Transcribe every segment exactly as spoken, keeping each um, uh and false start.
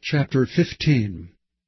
Chapter fifteen.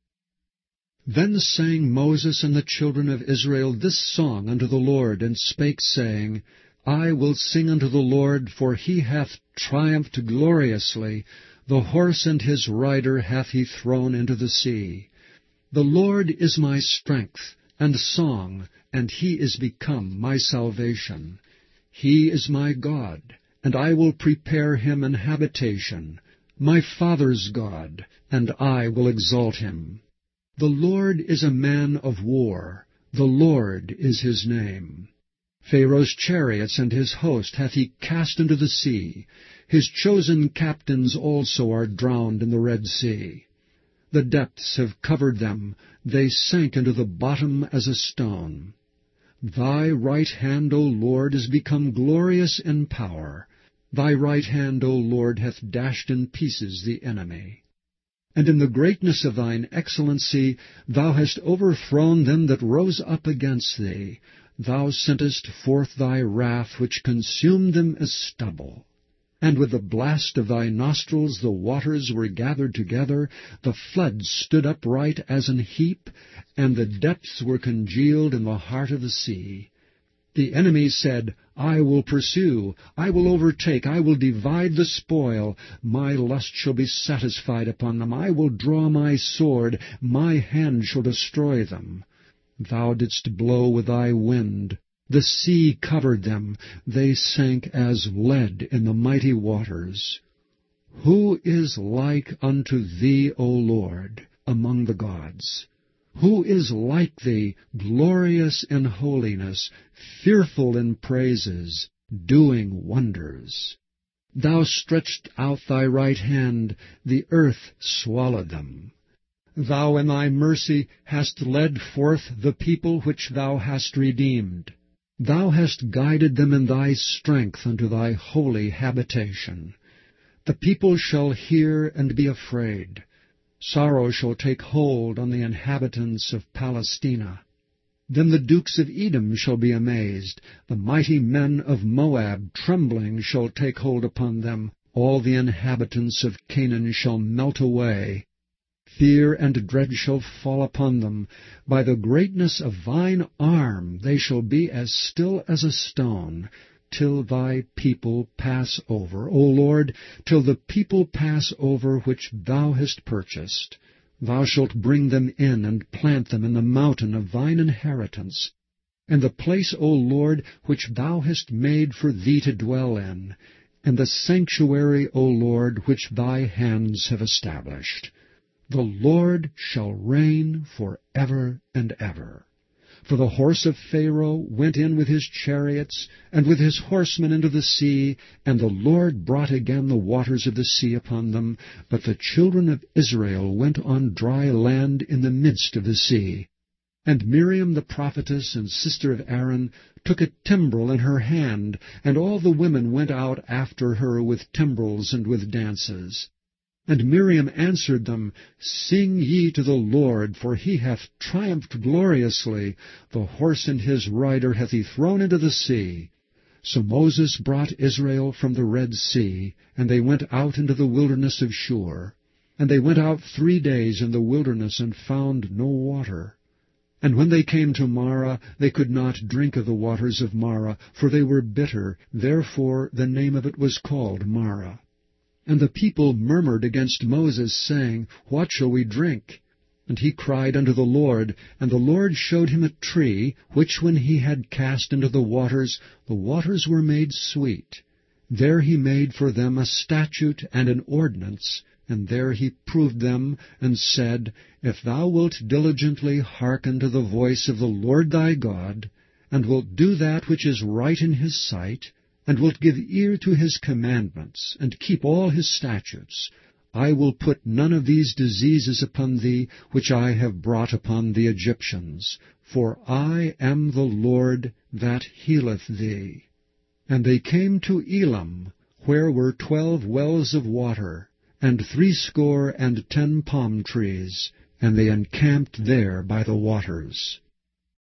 Then sang Moses and the children of Israel this song unto the Lord, and spake, saying, I will sing unto the Lord, for he hath triumphed gloriously. The horse and his rider hath he thrown into the sea. The Lord is my strength and song, and he is become my salvation. He is my God, and I will prepare him an habitation, my father's God, and I will exalt him. The Lord is a man of war, the Lord is his name. Pharaoh's chariots and his host hath he cast into the sea. His chosen captains also are drowned in the Red Sea. The depths have covered them, they sank into the bottom as a stone. Thy right hand, O Lord, is become glorious in power. Thy right hand, O Lord, hath dashed in pieces the enemy. And in the greatness of thine excellency thou hast overthrown them that rose up against thee. Thou sentest forth thy wrath, which consumed them as stubble. And with the blast of thy nostrils the waters were gathered together, the floods stood upright as an heap, and the depths were congealed in the heart of the sea. The enemy said, I will pursue, I will overtake, I will divide the spoil. My lust shall be satisfied upon them. I will draw my sword, my hand shall destroy them. Thou didst blow with thy wind. The sea covered them. They sank as lead in the mighty waters. Who is like unto thee, O Lord, among the gods? Who is like thee, glorious in holiness, fearful in praises, doing wonders? Thou stretched out thy right hand, the earth swallowed them. Thou in thy mercy hast led forth the people which thou hast redeemed. Thou hast guided them in thy strength unto thy holy habitation. The people shall hear and be afraid. Sorrow shall take hold on the inhabitants of Palestina. Then the dukes of Edom shall be amazed. The mighty men of Moab trembling shall take hold upon them. All the inhabitants of Canaan shall melt away. Fear and dread shall fall upon them. By the greatness of thine arm they shall be as still as a stone, till thy people pass over, O Lord, till the people pass over which thou hast purchased. Thou shalt bring them in and plant them in the mountain of thine inheritance, and the place, O Lord, which thou hast made for thee to dwell in, and the sanctuary, O Lord, which thy hands have established. The Lord shall reign for ever and ever. For the horse of Pharaoh went in with his chariots, and with his horsemen into the sea, and the Lord brought again the waters of the sea upon them. But the children of Israel went on dry land in the midst of the sea. And Miriam the prophetess and sister of Aaron took a timbrel in her hand, and all the women went out after her with timbrels and with dances. And Miriam answered them, Sing ye to the Lord, for he hath triumphed gloriously. The horse and his rider hath he thrown into the sea. So Moses brought Israel from the Red Sea, and they went out into the wilderness of Shur. And they went out three days in the wilderness, and found no water. And when they came to Marah, they could not drink of the waters of Marah, for they were bitter. Therefore the name of it was called Marah. And the people murmured against Moses, saying, What shall we drink? And he cried unto the Lord, and the Lord showed him a tree, which when he had cast into the waters, the waters were made sweet. There he made for them a statute and an ordinance, and there he proved them, and said, If thou wilt diligently hearken to the voice of the Lord thy God, and wilt do that which is right in his sight, and wilt give ear to his commandments, and keep all his statutes, I will put none of these diseases upon thee, which I have brought upon the Egyptians. For I am the Lord that healeth thee. And they came to Elam, where were twelve wells of water, and threescore and ten palm trees, and they encamped there by the waters.